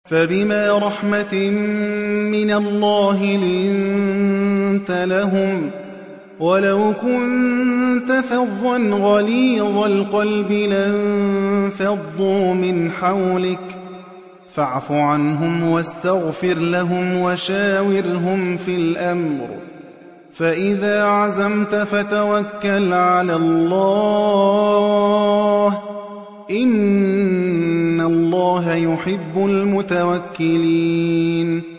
فَبِمَا رَحْمَةٍ مِّنَ اللَّهِ لِنتَ لَهُمْ ۖ وَلَوْ كُنتَ فَظًّا غَلِيظَ الْقَلْبِ لَانفَضُّوا مِنْ حَوْلِكَ ۖ فَاعْفُ عَنْهُمْ وَاسْتَغْفِرْ لَهُمْ وَشَاوِرْهُمْ فِي الْأَمْرِ ۖ فَإِذَا عَزَمْتَ فَتَوَكَّلْ عَلَى اللَّهِ ۚ إِنَّ اللَّهَ يُحِبُّ الْمُتَوَكِّلِينَ